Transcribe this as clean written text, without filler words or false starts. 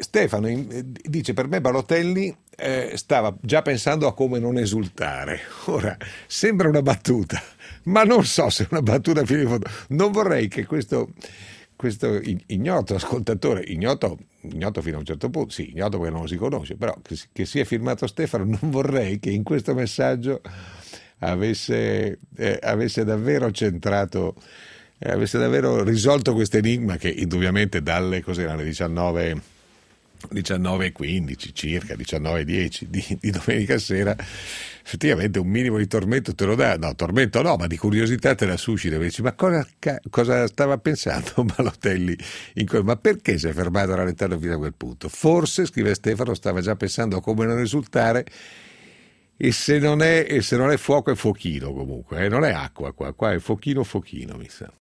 Stefano dice: per me Balotelli stava già pensando a come non esultare. Ora, sembra una battuta, ma non so se è una battuta fino in fondo. Non vorrei che questo ignoto ascoltatore, ignoto fino a un certo punto, sì, ignoto perché non lo si conosce, però che sia firmato Stefano, non vorrei che in questo messaggio avesse davvero centrato, avesse davvero risolto questo enigma che indubbiamente dalle, cos'erano, le 19:15 circa, 19:10 di domenica sera, effettivamente un minimo di tormento te lo dà, no, tormento no, ma di curiosità te la suscita, dici, ma cosa stava pensando Balotelli ma perché si è fermato a rallentare fino a quel punto? Forse, scrive Stefano, stava già pensando a come non risultare, e se non è fuoco è fuochino comunque, non è acqua qua è fuochino mi sa.